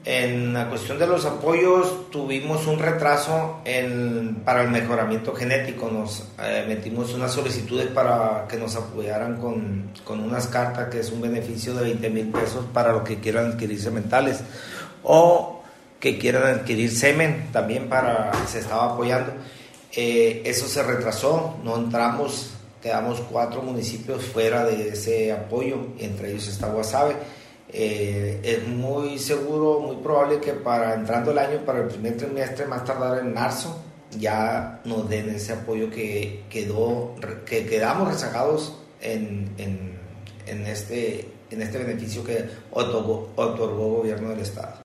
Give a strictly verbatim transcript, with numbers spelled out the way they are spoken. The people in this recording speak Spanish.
en la cuestión de los apoyos tuvimos un retraso en, para el mejoramiento genético. Nos eh, metimos unas solicitudes para que nos apoyaran con, con unas cartas, que es un beneficio de veinte mil pesos para los que quieran adquirir sementales o que quieran adquirir semen, también para, se estaba apoyando. Eh, eso se retrasó, no entramos, quedamos cuatro municipios fuera de ese apoyo, entre ellos está Guasave. Eh, es muy seguro, muy probable que para entrando el año, para el primer trimestre, más tardar en marzo, ya nos den ese apoyo que quedó, que quedamos rezagados en, en, en, este, en este beneficio que otorgó, otorgó el gobierno del estado.